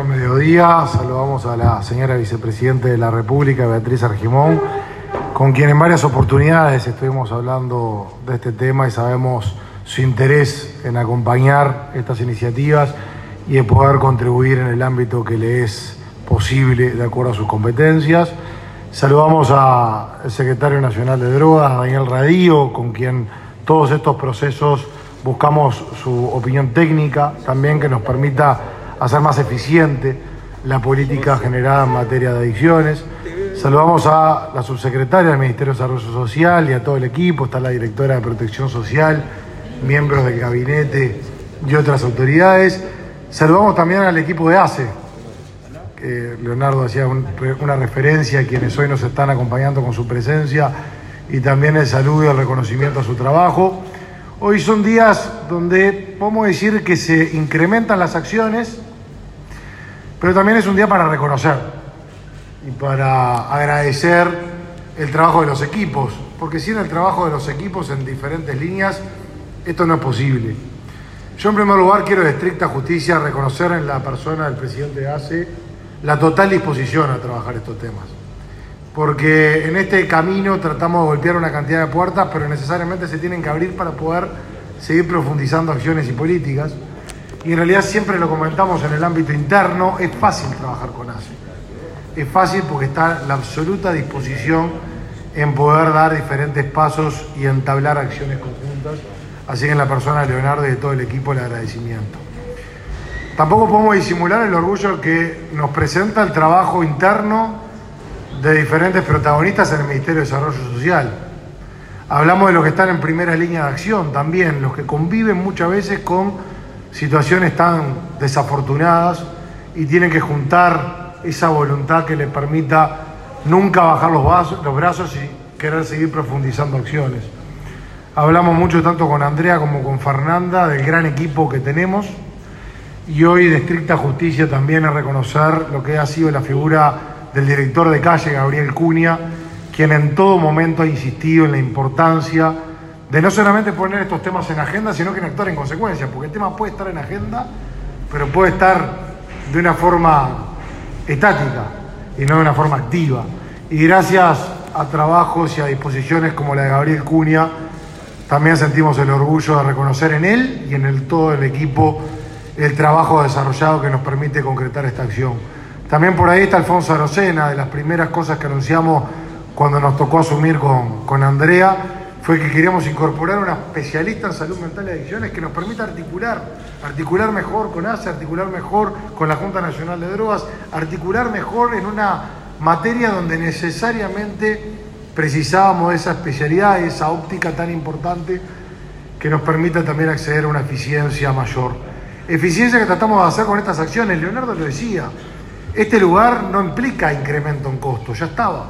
mediodía. Saludamos a la señora vicepresidenta de la República, Beatriz Argimón, con quien en varias oportunidades estuvimos hablando de este tema y sabemos su interés en acompañar estas iniciativas y en poder contribuir en el ámbito que le es posible de acuerdo a sus competencias. Saludamos al secretario nacional de Drogas, Daniel Radío, con quien todos estos procesos buscamos su opinión técnica, también que nos permita hacer más eficiente la política generada en materia de adicciones. Saludamos a la subsecretaria del Ministerio de Desarrollo Social y a todo el equipo, está la directora de Protección Social, miembros del gabinete y otras autoridades. Saludamos también al equipo de ACE, que Leonardo hacía una referencia a quienes hoy nos están acompañando con su presencia, y también el saludo y el reconocimiento a su trabajo. Hoy son días donde podemos decir que se incrementan las acciones, pero también es un día para reconocer y para agradecer el trabajo de los equipos, porque sin el trabajo de los equipos en diferentes líneas, esto no es posible. Yo en primer lugar quiero de estricta justicia reconocer en la persona del presidente de ACE la total disposición a trabajar estos temas, porque en este camino tratamos de golpear una cantidad de puertas, pero necesariamente se tienen que abrir para poder seguir profundizando acciones y políticas. Y en realidad siempre lo comentamos en el ámbito interno, es fácil trabajar con ACE. Es fácil porque está la absoluta disposición en poder dar diferentes pasos y entablar acciones conjuntas. Así que en la persona de Leonardo y de todo el equipo el agradecimiento. Tampoco podemos disimular el orgullo que nos presenta el trabajo interno de diferentes protagonistas en el Ministerio de Desarrollo Social. Hablamos de los que están en primera línea de acción también, los que conviven muchas veces con situaciones tan desafortunadas y tienen que juntar esa voluntad que les permita nunca bajar los brazos y querer seguir profundizando acciones. Hablamos mucho tanto con Andrea como con Fernanda del gran equipo que tenemos, y hoy de estricta justicia también es reconocer lo que ha sido la figura del director de calle, Gabriel Cunha, quien en todo momento ha insistido en la importancia de no solamente poner estos temas en agenda, sino que en actuar en consecuencia, porque el tema puede estar en agenda, pero puede estar de una forma estática y no de una forma activa. Y gracias a trabajos y a disposiciones como la de Gabriel Cunha, también sentimos el orgullo de reconocer en él y en todo el equipo el trabajo desarrollado que nos permite concretar esta acción. También por ahí está Alfonso Arocena. De las primeras cosas que anunciamos cuando nos tocó asumir con Andrea fue que queríamos incorporar una especialista en salud mental y adicciones que nos permita articular mejor con ACE, articular mejor con la Junta Nacional de Drogas, articular mejor en una materia donde necesariamente precisábamos de esa especialidad y esa óptica tan importante que nos permita también acceder a una eficiencia mayor. Eficiencia que tratamos de hacer con estas acciones. Leonardo lo decía, este lugar no implica incremento en costo, ya estaba.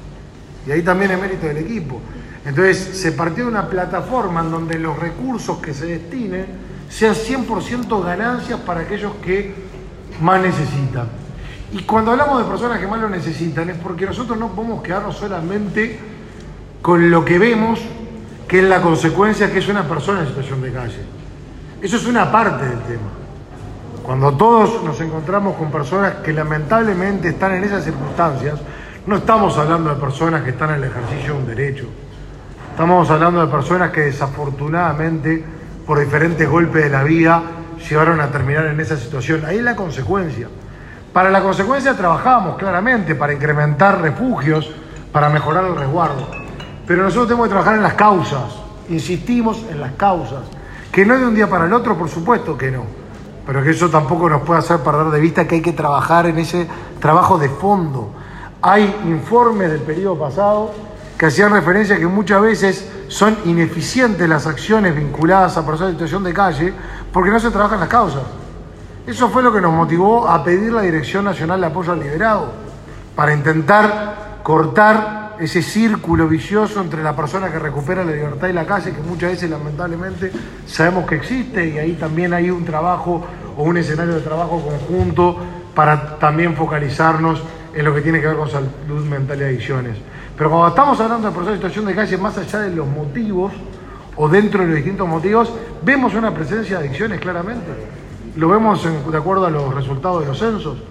Y ahí también es mérito del equipo. Entonces se partió de una plataforma en donde los recursos que se destinen sean 100% ganancias para aquellos que más necesitan. Y cuando hablamos de personas que más lo necesitan es porque nosotros no podemos quedarnos solamente con lo que vemos, que es la consecuencia que es una persona en situación de calle. Eso es una parte del tema. Cuando todos nos encontramos con personas que lamentablemente están en esas circunstancias, no estamos hablando de personas que están en el ejercicio de un derecho. Estamos hablando de personas que desafortunadamente, por diferentes golpes de la vida, llegaron a terminar en esa situación. Ahí es la consecuencia. Para la consecuencia trabajamos claramente para incrementar refugios, para mejorar el resguardo. Pero nosotros tenemos que trabajar en las causas. Insistimos en las causas. Que no es de un día para el otro, por supuesto que no. Pero que eso tampoco nos puede hacer perder de vista que hay que trabajar en ese trabajo de fondo. Hay informes del periodo pasado que hacían referencia a que muchas veces son ineficientes las acciones vinculadas a personas en situación de calle porque no se trabajan las causas. Eso fue lo que nos motivó a pedir la Dirección Nacional de Apoyo al Liberado, para intentar cortar ese círculo vicioso entre la persona que recupera la libertad y la calle, que muchas veces lamentablemente sabemos que existe, y ahí también hay un trabajo o un escenario de trabajo conjunto para también focalizarnos en lo que tiene que ver con salud mental y adicciones. Pero cuando estamos hablando de personas en situación de calle, más allá de los motivos o dentro de los distintos motivos, vemos una presencia de adicciones claramente. Lo vemos de acuerdo a los resultados de los censos.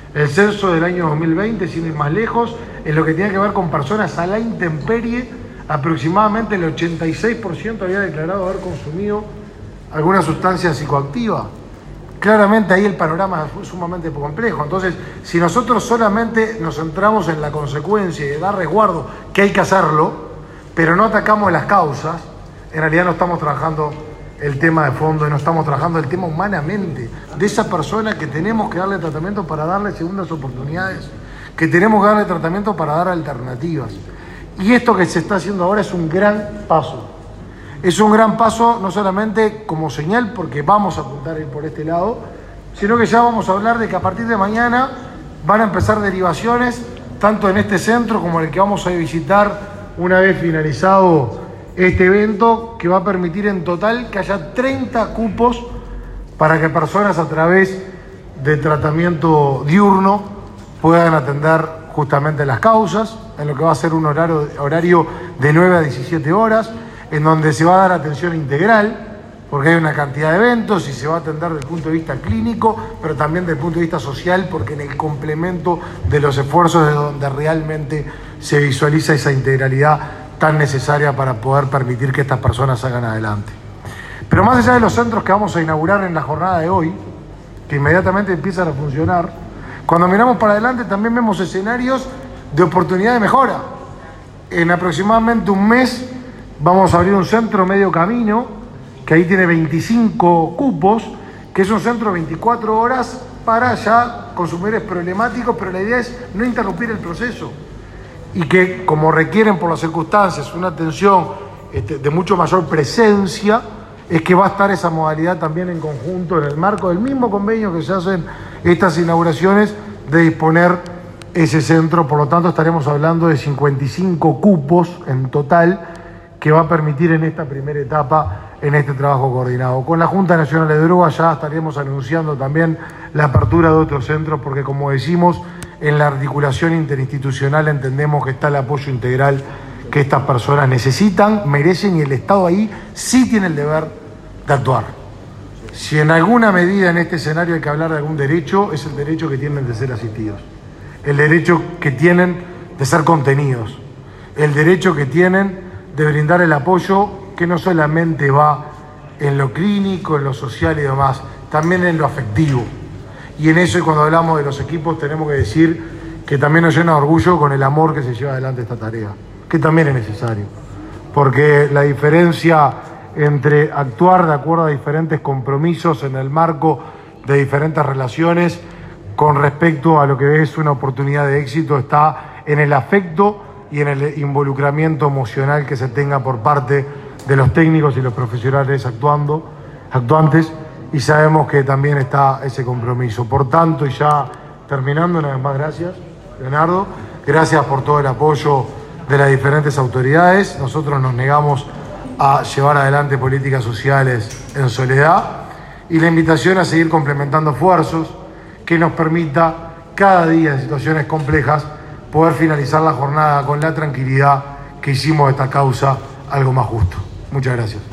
El censo del año 2020, sin ir más lejos, en lo que tiene que ver con personas a la intemperie, aproximadamente el 86% había declarado haber consumido alguna sustancia psicoactiva. Claramente ahí el panorama es sumamente complejo. Entonces, si nosotros solamente nos centramos en la consecuencia y de dar resguardo, que hay que hacerlo, pero no atacamos las causas, en realidad no estamos trabajando el tema de fondo y no estamos trabajando el tema humanamente de esa persona que tenemos que darle tratamiento para darle segundas oportunidades, que tenemos que darle tratamiento para dar alternativas. Y esto que se está haciendo ahora es un gran paso. Es un gran paso no solamente como señal, porque vamos a apuntar a ir por este lado, sino que ya vamos a hablar de que a partir de mañana van a empezar derivaciones, tanto en este centro como en el que vamos a visitar una vez finalizado este evento, que va a permitir en total que haya 30 cupos para que personas a través de tratamiento diurno puedan atender justamente las causas, en lo que va a ser un horario de 9 a 17 horas, en donde se va a dar atención integral, porque hay una cantidad de eventos y se va a atender desde el punto de vista clínico, pero también desde el punto de vista social, porque en el complemento de los esfuerzos es donde realmente se visualiza esa integralidad tan necesaria para poder permitir que estas personas salgan adelante. Pero más allá de los centros que vamos a inaugurar en la jornada de hoy, que inmediatamente empiezan a funcionar, cuando miramos para adelante también vemos escenarios de oportunidad de mejora. En aproximadamente un mes vamos a abrir un centro medio camino, que ahí tiene 25 cupos, que es un centro 24 horas para ya consumidores problemáticos, pero la idea es no interrumpir el proceso. Y que, como requieren por las circunstancias una atención de mucho mayor presencia, es que va a estar esa modalidad también en conjunto, en el marco del mismo convenio que se hacen estas inauguraciones, de disponer ese centro. Por lo tanto, estaremos hablando de 55 cupos en total, que va a permitir en esta primera etapa, en este trabajo coordinado. Con la Junta Nacional de Drogas ya estaremos anunciando también la apertura de otros centros, porque como decimos, en la articulación interinstitucional entendemos que está el apoyo integral que estas personas necesitan, merecen, y el Estado ahí sí tiene el deber de actuar. Si en alguna medida en este escenario hay que hablar de algún derecho, es el derecho que tienen de ser asistidos, el derecho que tienen de ser contenidos, el derecho que tienen de brindar el apoyo que no solamente va en lo clínico, en lo social y demás, también en lo afectivo. Y en eso, y cuando hablamos de los equipos, tenemos que decir que también nos llena de orgullo con el amor que se lleva adelante esta tarea, que también es necesario, porque la diferencia entre actuar de acuerdo a diferentes compromisos en el marco de diferentes relaciones con respecto a lo que es una oportunidad de éxito está en el afecto y en el involucramiento emocional que se tenga por parte de los técnicos y los profesionales actuantes, y sabemos que también está ese compromiso. Por tanto, y ya terminando, una vez más, gracias, Leonardo, gracias por todo el apoyo de las diferentes autoridades. Nosotros nos negamos a llevar adelante políticas sociales en soledad, y la invitación a seguir complementando esfuerzos que nos permita cada día en situaciones complejas poder finalizar la jornada con la tranquilidad que hicimos de esta causa algo más justo. Muchas gracias.